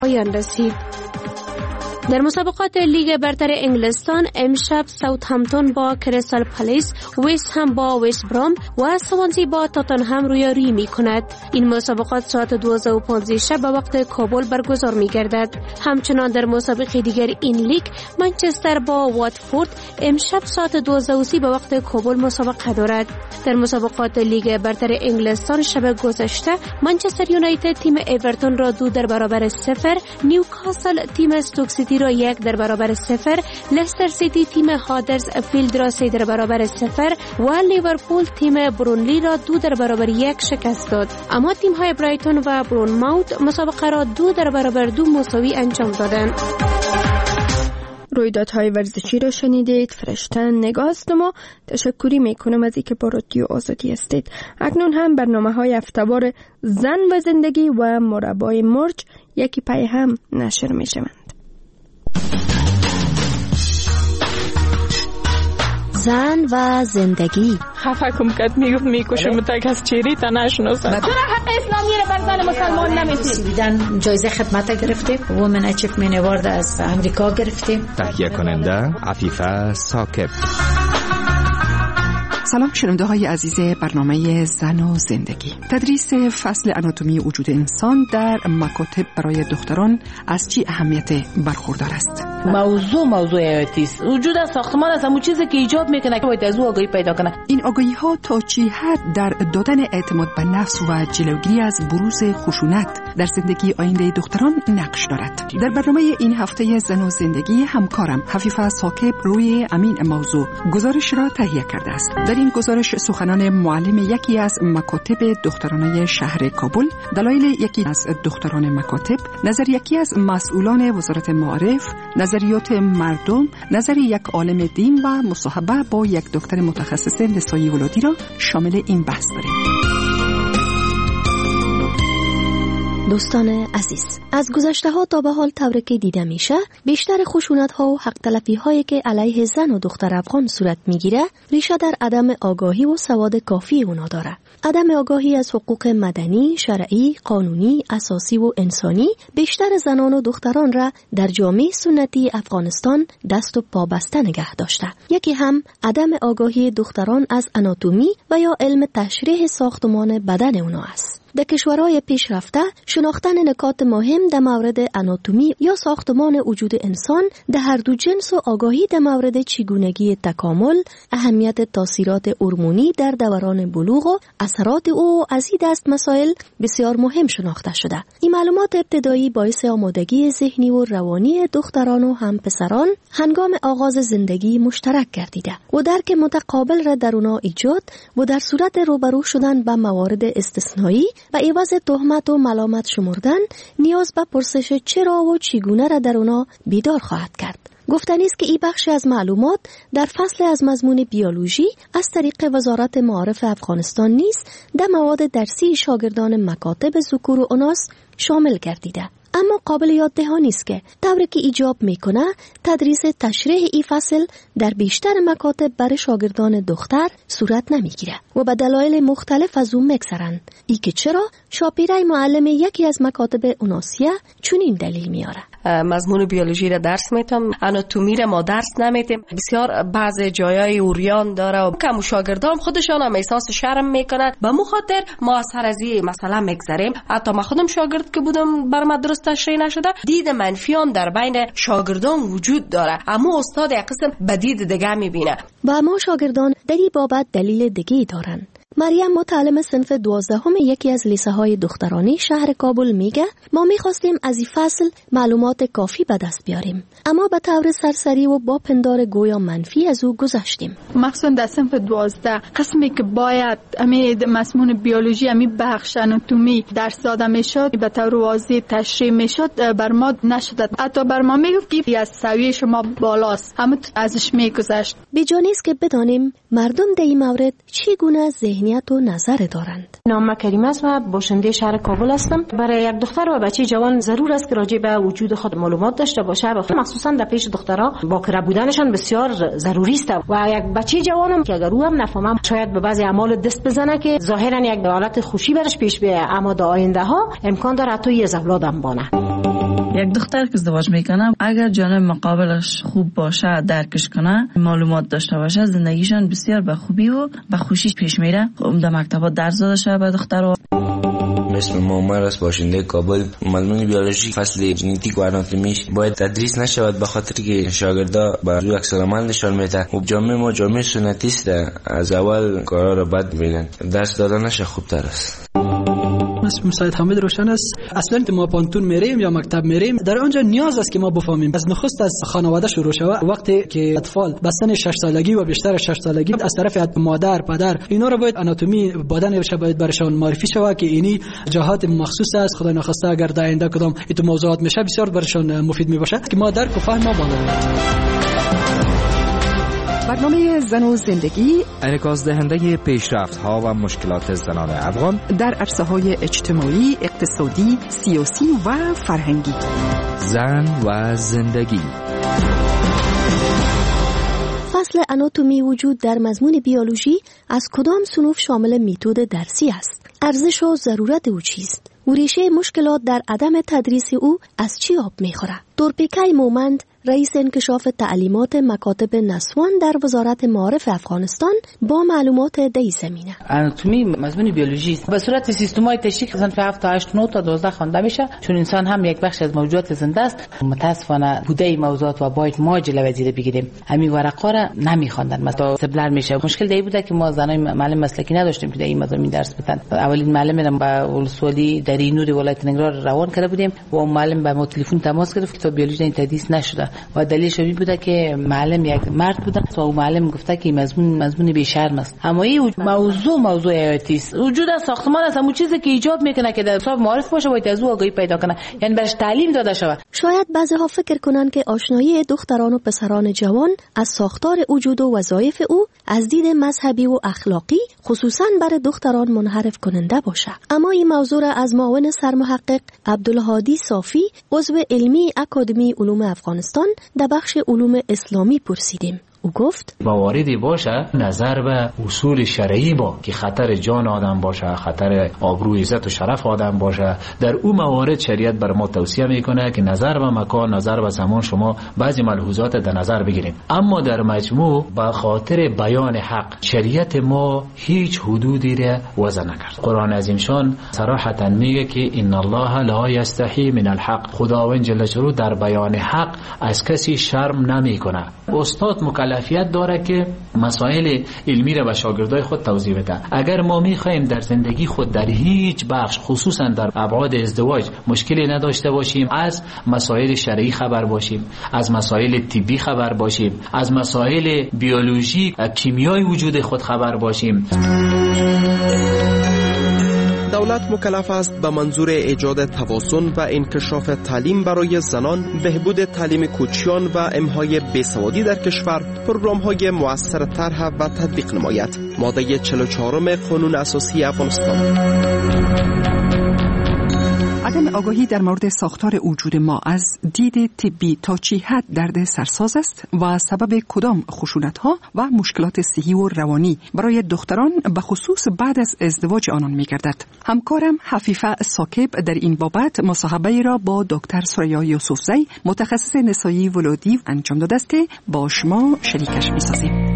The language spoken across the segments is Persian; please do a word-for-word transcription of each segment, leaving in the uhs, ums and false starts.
پایان رسید. در مسابقات لیگ برتر انگلستان امشب ساوثهمپتون با کریستال پالیس، وست هم با وست برام و سوانزی با تاتنهام رویارویی می کند. این مسابقات ساعت دوازده و پانزده شب به وقت کابل برگزار می گردد. همچنان در مسابقه دیگر این لیگ منچستر با واتفورد امشب ساعت دوازده و سی به وقت کابل مسابقه دارد. در مسابقات لیگ برتر انگلستان شب گذشته منچستر یونایتد تیم اورتون را دو در برابر صفر، نیوکاسل تیم استوک سیتی را یک در برابر صفر، لستر سیتی تیم هادرز فیلد را سه در برابر صفر و لیورپول تیم برونلی را دو در برابر یک شکست داد. اما تیم های برایتون و برونموت مسابقه را دو در برابر دو مساوی انجام دادند. رویدادهای ورزشی را شنیدید. فرشتن نگاست. ما تشکری میکنم از اینکه با رادیو آزادی هستید. اکنون هم برنامه های هفته‌وار زن و زندگی و مربای مرج یکی پای هم نشر میشوند. زن و زندگی. خفه کم کت میگفت میکشم تک از چیری تا نشناسم. چرا حق اسلامی رو بر زن مسلمان نمیدید؟ دیدن جایزه خدمت گرفتیم، وومن اچیومنت اوارد از امریکا گرفتیم. تهیه کننده عفیفه ثاقب. سلام شنونده های عزیز برنامه زن و زندگی. تدریس فصل آناتومی وجود انسان در مکاتب برای دختران از چی اهمیت برخوردار است؟ موضوع موضوع حیاتی است. وجود ساختمان از همون چیزی که ایجاد میکنه که باید از او آگاهی پیدا کنه. این آگاهی ها تا چی حد در دادن اعتماد به نفس و جلوگیری از بروز خشونت در زندگی آینده دختران نقش دارد؟ در برنامه این هفته زن و زندگی همکارم حفیفه ثاقب روی همین موضوع گزارش را تهیه کرده است. در این گزارش سخنان معلم یکی از مکاتب دخترانه شهر کابل، دلایل یکی از دختران مکاتب، نظر یکی از مسئولان وزارت معارف، نظریات مردم، نظر یک عالم دین و مصاحبه با یک دکتر متخصص نسایی ولادی را شامل این بحث داریم. دوستان عزیز، از گذشته ها تا به حال طوری که دیده میشه بیشتر خشونت ها و حق تلفی هایی که علیه زن و دختر افغان صورت میگیره ریشه در عدم آگاهی و سواد کافی اونا داره. عدم آگاهی از حقوق مدنی، شرعی، قانونی، اساسی و انسانی بیشتر زنان و دختران را در جامعه سنتی افغانستان دست و پا بسته نگه داشته. یکی هم عدم آگاهی دختران از آناتومی و یا علم تشریح ساختمان بدن اونا است. در کشورهای پیشرفته شناختن نکات مهم در مورد آناتومی یا ساختمان وجود انسان در هر دو جنس و آگاهی در مورد چگونگی تکامل، اهمیت تاثیرات هورمونی در دوران بلوغ و اثرات او از این دست مسائل بسیار مهم شناخته شده. این معلومات ابتدایی باعث آمادگی ذهنی و روانی دختران و هم پسران هنگام آغاز زندگی مشترک گردیده و درک متقابل را در اونا ایجاد و در صورت روبرو شدن با موارد استثنایی و عوض تهمت و ملامت شمردن نیاز به پرسش چرا و چگونه را در اونا بیدار خواهد کرد. گفتنی است که این بخش از معلومات در فصل از مضمون بیولوژی از طریق وزارت معارف افغانستان نیز در مواد درسی شاگردان مکاتب ذکور و اناث شامل گردیده. اما قابل یاد دهانی است که طوری که ایجاب میکنه تدریس تشریح این فصل در بیشتر مکاتب برای شاگردان دختر صورت نمیگیره و به دلایل مختلف از اون میگذرن. ای که چرا شاپیرای معلم یکی از مکاتب اوناسیه چنین دلیل میاره. مضمون بیولوژی را درس میتم، آناتومی را ما درس نمیتیم. بسیار بعض جایای اوریان داره و کم شاگردان خودشان هم احساس شرم میکنند. به مخاطر ما از هر از این مسئله میگذریم. حتی من خودم شاگرد که بودم بر من درست تشریح نشده، دید منفی هم در بین شاگردان وجود داره، اما استاد یک قسم به دید دیگه میبینه. و ما شاگردان در این بابت دلیل دیگه دارن. مریم متعلم صنف دوازدهم یکی از لیسه های دخترانی شهر کابل میگه ما میخواستیم از این فصل معلومات کافی به دست بیاریم، اما به طور سرسری و با پندار گویا منفی از او گذشتیم. مخصوصا در صنف دوازده قسمی که باید امی مضمون بیولوژی امی بخش آناتومی درس داده میشد به طور واضح تشریح میشد بر ما نشد. حتی بر ما میگفت که از سویه شما بالاست، اما ازش میگذشت. بی‌جا نیست که بدانیم مردم در این مورد چگونه ذهنیت و نظر دارند. نام کریمه است و باشنده شهر کابل هستم. برای یک دختر و بچه جوان ضرور است که راجع به وجود خود معلومات داشته باشه، مخصوصا در پیش دخترها باکره بودنشان بسیار ضروری است و یک بچه جوانم که اگر او هم نفهمه شاید به بعضی اعمال دست بزنه که ظاهرا یک حالت خوشی برش پیش بیاد، اما در آینده ها امکان داره حتی یه اولاد هم بانه. یک دختر که ازدواج میکنه اگر جانب مقابلش خوب باشه، درکش کنه، معلومات داشته باشه، زندگیشان بسیار به خوبی و به خوشی پیش میره. در مکتبات درس داده شده به دخترها. اسم معمر است، باشنده کابل. مضمون بیولوژی فصل ژنتیک و آناتومیش باید تدریس نشود به خاطر که شاگردا به روی عکس العمل نشان میده. خب جامعه ما جامعه سنتی است، از اول کارا رو بد میبینن، درس دادنش خوبتر است. اسمم سید حامد روشن است. اصلا ما پانتون میریم یا مکتب میریم، در آنجا نیاز است که ما بفهمیم از نخست از خانواده شروع شود. وقتی که اطفال به سن شش سالگی و بیشتر شش سالگی از طرف مادر، پدر، اینا رو باید آناتومی بدنش باید برشان معرفی شود که اینی جهات مخصوص است. خدای نخواسته اگر در آینده کدام این موضوعات میشه بسیار برشان مفید میباشه که ما درک و فهم ما بالا. برنامه زن و زندگی انعکاس دهنده پیشرفت‌ها و مشکلات زنان افغان در عرصه‌های اجتماعی، اقتصادی، سیاسی و فرهنگی. زن و زندگی. فصل آناتومی وجود در مضمون بیولوژی از کدام صنوف شامل میتود درسی است؟ ارزش و ضرورت او چیست؟ و ریشه مشکلات در عدم تدریس او از چی آب می‌خورد؟ دورپیکای مومند، رئیس انکشاف تعلیمات مکاتب نسوان در وزارت معارف افغانستان، با معلومات دی زمینه. آناتومی مضمون بیولوژی است. به صورت سیستم‌های تشریح صنف هفت تا هشت نه تا دوازده خوانده میشه، چون انسان هم یک بخش از موجودات زنده است. متاسفانه بوده موضوعات و باید ما جلوه وزیر بگیریم. همین ورقا را نمیخواندن، مثلا سبلر میشه. مشکل دی بوده که ما زنای معلم مسلکی نداشتیم که در این مضامین درس بدن. اولین معلم با ولسوالی در اینور ولایت ننگرهار روان کرده بودیم و اون معلم با ما تلفن تماس گرفت که بیولوژی تدریس نشده و دلیلش این بوده که معلم یک مرد بوده و اون معلم گفته که مضمون مضمون بی‌شرم است. اما این موضوع موضوع حیاتی است. وجود ساختمان است، همون چیزی که ایجاد میکنه که در حساب معارف باشه باید از او آگاهی پیدا کنه، یعنی برش تعلیم داده شود. شاید بعضی‌ها فکر کنند که آشنایی دختران و پسران جوان از ساختار وجود و وظایف او از دید مذهبی و اخلاقی خصوصا برای دختران منحرف کننده باشه. اما این موضوع را از معاون سرمحقق عبدالهادی صافی، عضو علمی اکادمی علوم افغانستان در بخش علوم اسلامی پرسیدیم. او گفت مواردی باشه نظر به اصول شرعی با که خطر جان آدم باشه، خطر آبرو عزت و شرف آدم باشه، در اون موارد شریعت بر ما توصیه میکنه که نظر به مکان، نظر به زمان شما بعضی ملحوظات در نظر بگیریم. اما در مجموع به خاطر بیان حق شریعت ما هیچ حدودی را وضع نکرد. قرآن عظیم شان صراحتا میگه که ان الله لا یستحی من الحق. خداوند جل جلاله در بیان حق از کسی شرم نمیکنه. استاد مکلفیت داره که مسائل علمی را به شاگردای خود توضیح بده. اگر ما میخوایم در زندگی خود در هیچ بخش خصوصا در ابعاد ازدواج مشکلی نداشته باشیم، از مسائل شرعی خبر باشیم، از مسائل طبی خبر باشیم، از مسائل بیولوژی کیمیای وجود خود خبر باشیم. دولت مکلف است به منظور ایجاد توازن و انکشاف تعلیم برای زنان، بهبود تعلیم کوچیان و امحای بیسوادی در کشور پروگرام‌های مؤثر طرح و تطبیق نماید. ماده چهل و چهار قانون اساسی افغانستان. عدم آگاهی در مورد ساختار وجود ما از دید طبی تا چه حد درد سرساز است و سبب کدام خشونت‌ها و مشکلات صحی و روانی برای دختران به خصوص بعد از ازدواج آنان می‌گردد. همکارم حفیفه ساکب در این بابت مصاحبه را با دکتر سریا یوسفزی، متخصص نسایی ولادی انجام داده است که با شما شریکش می‌سازیم.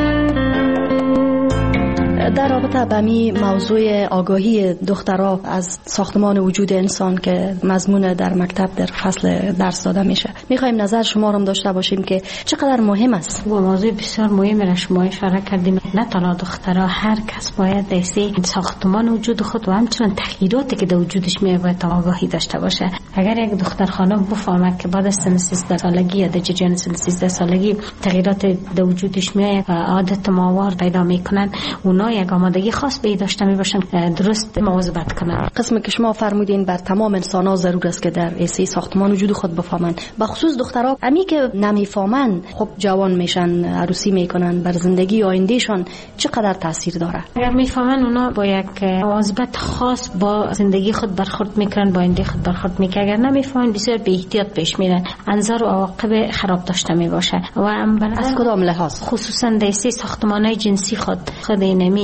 در رابطه با می موضوع آگاهی دخترها از ساختمان وجود انسان که مضمون در مکتب در فصل درس داده میشه، میخوایم نظر شما رو داشته باشیم که چقدر مهم است. و موضوع بسیار مهمی را شما اشاره کردیم. نه تنها دخترها، هر کس باید در ساختمان وجود خود و همچنین تغییراتی که در وجودش میاد باید آگاهی داشته باشه. اگر یک دختر خانم بفهمه که بعد از سن سیزده سالگی یا در جریان سن سیزده سالگی تغییرات در وجودش میاد و عادت ماوار پیدا میکنن، اونا یک آمادگی خاص به داشته می باشن درست مواظبت کنن. قسمی که شما فرمودین بر تمام انسان‌ها ضرور است که در ایسی ساختمان وجود خود بفهمن. به خصوص دخترها امی که نمیفهمن، خب جوان میشن، عروسی میکنن، بر زندگی آیندهشان چقدر تاثیر داره؟ اگر میفهمن اونا با یک مواظبت خاص با زندگی خود برخورد میکنن، با آینده خود برخورد میکنن. اگر نمیفهمن بسیار بی احتیاط پیش میرن، انظار و عواقب خراب داشته می باشه. و از کدام لحاظ؟ خصوصا در ایسی ساختمان‌های جنسی خود خود اینمی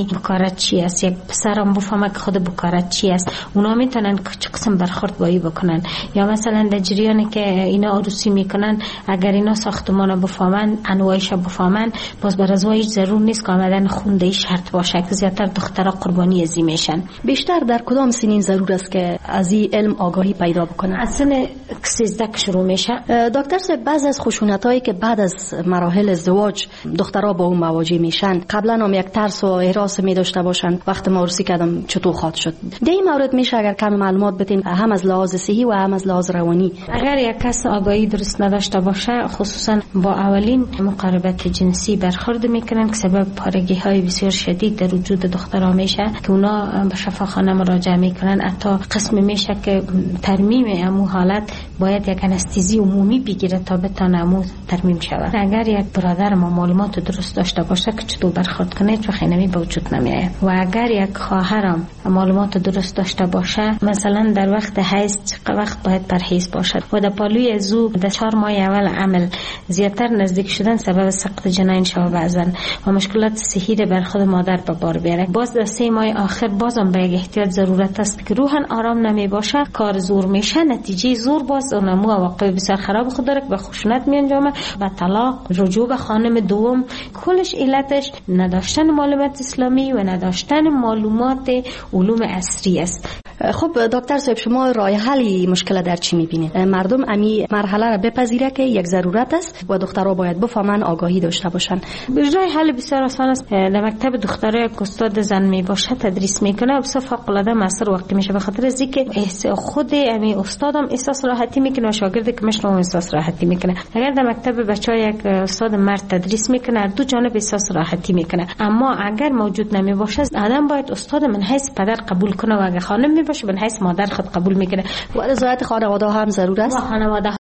بفهمی بکارت چی است، یک پسرم بفهمه که خود بکارت چی است، اونا میتونن چه قسم برخورد با ای بکنن. یا مثلا در جریانی که اینا عروسی میکنن اگر اینا ساختمان بفهمن، انواعش بفهمن، باز بر ازواج ضرور نیست که آمدن خونده شرط باشه که زیادتر دخترها قربانی ازی میشن. بیشتر در کدام سنین ضرور است که از این علم آگاهی پیدا بکنن؟ از سن سیزده که شروع میشه. دکتر صاحب، بعض از خشونتایی که بعد از مراحل ازدواج دخترها با اون مواجه میشن، قبلا هم یک ترس و هراس می داشته باشن، وقت ما عروسی کردم چطور خواهد شد؟ در این مورد میشه اگر کم معلومات بدین، هم از لحاظ صحی و هم از لحاظ روانی؟ اگر یک کس آگاهی درست نداشته باشه، خصوصا با اولین مقاربت جنسی برخورد میکنن که سبب پارگی های بسیار شدید در وجود دخترها میشه که اونا به شفاخانه مراجعه میکنن. حتی قسم میشه که ترمیم امو حالت باید یک انستزی عمومی بگیره تا بتونه امو ترمیم شود. اگر یک برادر ما معلومات درست داشته باشه که چطور برخورد کنه، چه خینمی به وجود نمیاد. و اگر یک خواهرم معلومات درست داشته باشه، مثلا در وقت حیض وقت باید پرهیز باشد و در پالوی زو در چهار ماه اول عمل زیادتر نزدیک شدن سبب سقط جنین شود بعضن و مشکلات صحی بر خود مادر به بار بیاره. باز در سه ماه آخر بازم به احتیاط ضرورت است که روحن آرام نمی باشه، کار زور میشه، نتیجه زور باز اونمو واقع بسیار خراب خود داره که به خشونت می انجامه، به طلاق، رجوع به خانم دوم. کلش علتش نداشتن معلومات اسلامی و نداشتن معلومات علوم عصری است. خب دکتر صاحب، شما راه حل مشکل در چی میبینید؟ مردم امی مرحله را بپذیره که یک ضرورت است و دخترها باید بفهمن، آگاهی داشته باشن. راه حل بسیار آسان است. در مکتب دختره که استاد زن می باشه تدریس میکنه، بسیار فوق العاده موثر واقع میشه، به خاطر از اینکه خود امی استادم احساس راحتی میکنه و شاگردی که مشنو احساس راحتی میکنه. اگر در مکتب بچه‌ها یک استاد مرد تدریس میکنه، دو جانب احساس راحتی میکنه. اما اگر موجود نمی باشه، آدم باید استاد من حیث پدر قبول کنه و اگر خانم می باشه من حیث مادر خود قبول میکنه. و رضایت خانواده هم ضرور است. خانواده